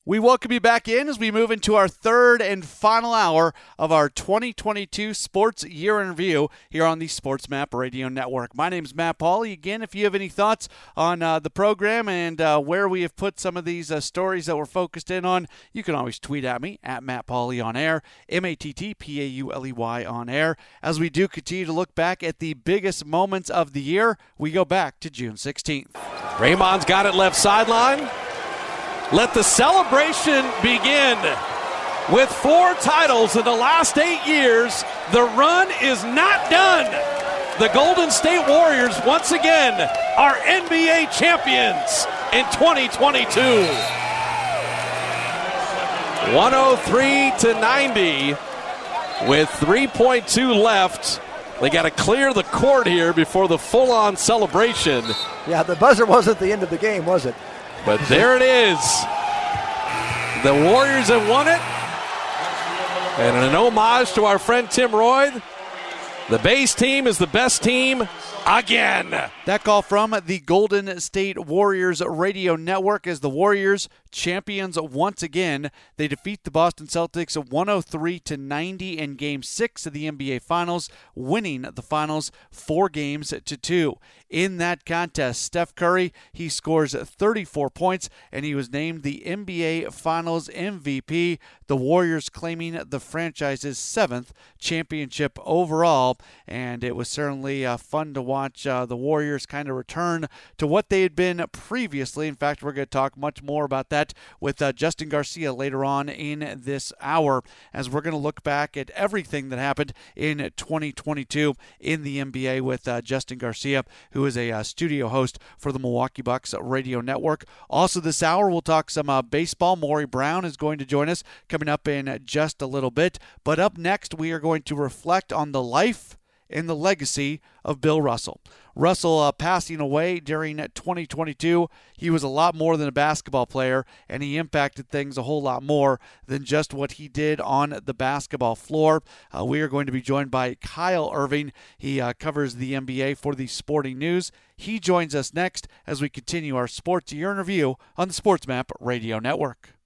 We welcome you back in as we move into our third and final hour of our 2022 Sports Year in Review here on the Sports Map Radio Network. My name is Matt Pauley. Again, if you have any thoughts on the program and where we have put some of these stories that we're focused in on, you can always tweet at me, at Matt Pauley on air, MattPauley on air. As we do continue to look back at the biggest moments of the year, we go back to June 16th. Raymond's got it left sideline. Let the celebration begin. With 4 titles in the last 8 years, the run is not done. The Golden State Warriors, once again, are NBA champions in 2022. 103-90 with 3.2 left. They got to clear the court here before the full-on celebration. Yeah, the buzzer wasn't the end of the game, was it? But there it is. The Warriors have won it. And an homage to our friend Tim Roy, the base team is the best team again. That call from the Golden State Warriors radio network as the Warriors champions once again. They defeat the Boston Celtics 103-90 in Game 6 of the NBA Finals, winning the Finals 4-2. In that contest, Steph Curry, he scores 34 points, and he was named the NBA Finals MVP. The Warriors claiming the franchise's 7th championship overall, and it was certainly fun to watch the Warriors kind of return to what they had been previously. In fact, we're going to talk much more about that with Justin Garcia later on in this hour, as we're going to look back at everything that happened in 2022 in the NBA with Justin Garcia, who is a studio host for the Milwaukee Bucks radio network. Also this hour, we'll talk some baseball. Maury Brown is going to join us coming up in just a little bit. But up next, we are going to reflect on the life and the legacy of Bill Russell. Russell passing away during 2022. He was a lot more than a basketball player, and he impacted things a whole lot more than just what he did on the basketball floor. We are going to be joined by Kyle Irving. He covers the NBA for the Sporting News. He joins us next as we continue our Sports Year in Review on the Sports Map Radio Network.